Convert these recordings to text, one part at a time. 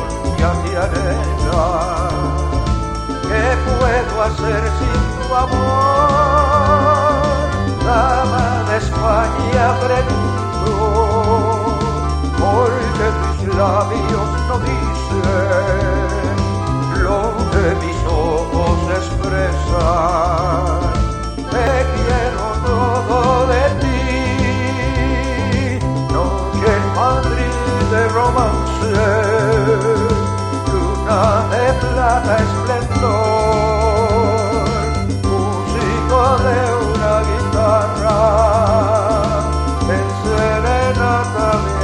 y a mi arena. ¿Qué puedo hacer sin tu amor? Dama de España, pregunto, porque tus labios no dicen lo que mis ojos expresan. Te quiero todo de ti, noche en Madrid de romance, luna de plata esplendor, músico de una guitarra, en serenata de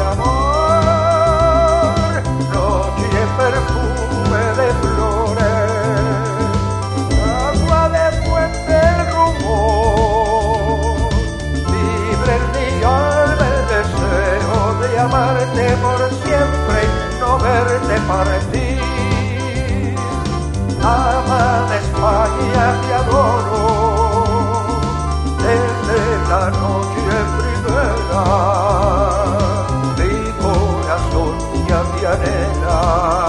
amor, noche en perfume de flores, agua de fuente el rumor, libre en mi alma el deseo de amarte por siempre y no verte partir. Ama de España te adoro, desde la noche primera, mi corazón y a mi arena.